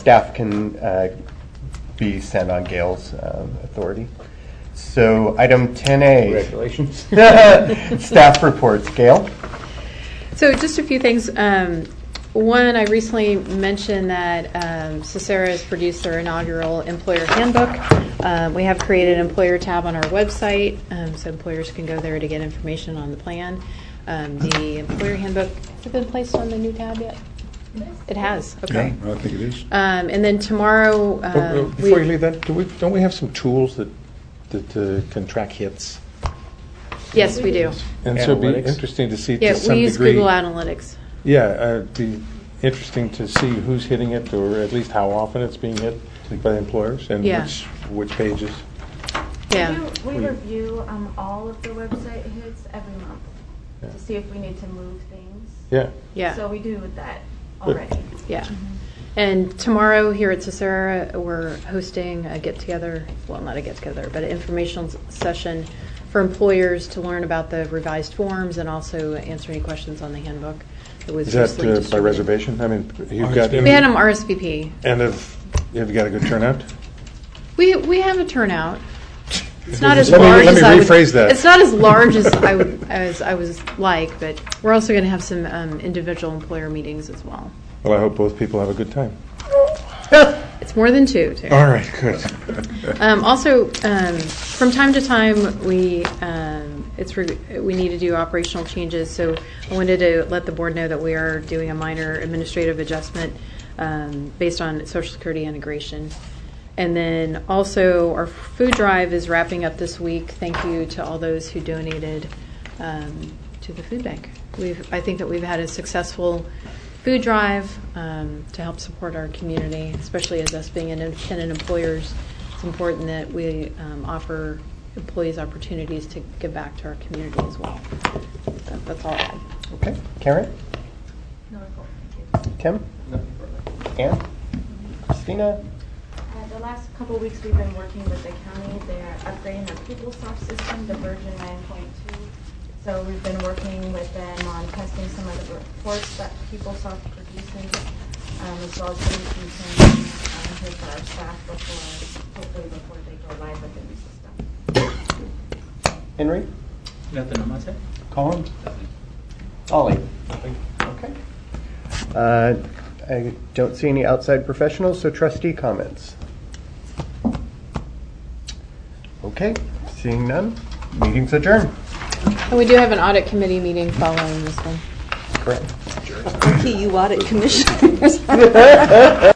staff can be sent on Gail's authority. So item 10A. Congratulations. Staff reports. Gail? So just a few things. One, I recently mentioned that Cicera has produced their inaugural employer handbook. We have created an employer tab on our website, so employers can go there to get information on the plan. The employer handbook, has it been placed on the new tab yet? It has. Okay. Yeah, I think it is. And then tomorrow, Before you leave that, don't we have some tools that can track hits? yes, we do. And so it'd be Analytics? interesting to see Yeah, to some we use degree. Google Analytics. Yeah, it'd be interesting to see who's hitting it, or at least how often it's being hit by the employers, and Yeah. which pages. Yeah. We review all of the website hits every month Yeah. to see if we need to move things. Yeah. Yeah. So we do that Good. already. Yeah. And tomorrow here at Cicera, we're hosting a get-together, well, not a get-together, but an informational session for employers to learn about the revised forms and also answer any questions on the handbook. It was Is that recently by distributed. reservation? I mean, you've got. We had them RSVP. And have you got a good turnout? We have a turnout. It's not as Let me- large let me as I would. rephrase that. It's not as large as I was like, but we're also going to have some individual employer meetings as well. Well, I hope both people have a good time. It's more than two. Too. All right, good. Also, from time to time, we need to do operational changes. So I wanted to let the board know that we are doing a minor administrative adjustment based on Social Security integration. And then also, our food drive is wrapping up this week. Thank you to all those who donated to the food bank. I think that we've had a successful food drive to help support our community, especially as us being independent employers. It's important that we offer employees opportunities to give back to our community as well. So that's all I had. Okay. Karen? No report, thank you. Tim? Ann? Christina? The last couple of weeks we've been working with the county. They are upgrading their PeopleSoft system to version 9.2. So we've been working with them on testing some of the reports that PeopleSoft produces, as well as getting some training here for our staff hopefully before they go live with the new system. Henry? Nothing on my side. Colin? Ollie? Okay. I don't see any outside professionals, so trustee comments. Okay, seeing none, meeting's adjourned. And we do have an audit committee meeting following this one. Correct. Lucky you audit commissioners.